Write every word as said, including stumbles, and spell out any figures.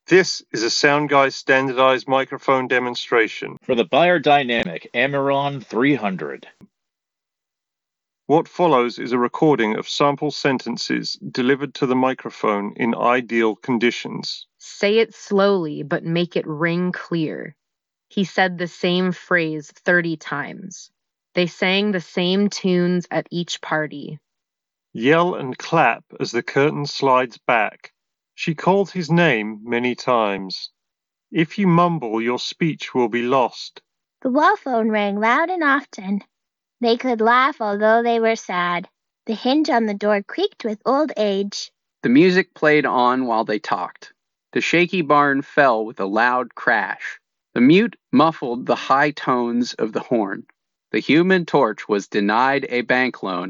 This is a SoundGuy standardized microphone demonstration for the Beyerdynamic Amaron three hundred. What follows is a recording of sample sentences delivered to the microphone in ideal conditions. Say it slowly, but make it ring clear. He said the same phrase thirty times. They sang the same tunes at each party. Yell and clap as the curtain slides back. She called his name many times. If you mumble, your speech will be lost. The wall phone rang loud and often. They could laugh although they were sad. The hinge on the door creaked with old age. The music played on while they talked. The shaky barn fell with a loud crash. The mute muffled the high tones of the horn. The Human Torch was denied a bank loan.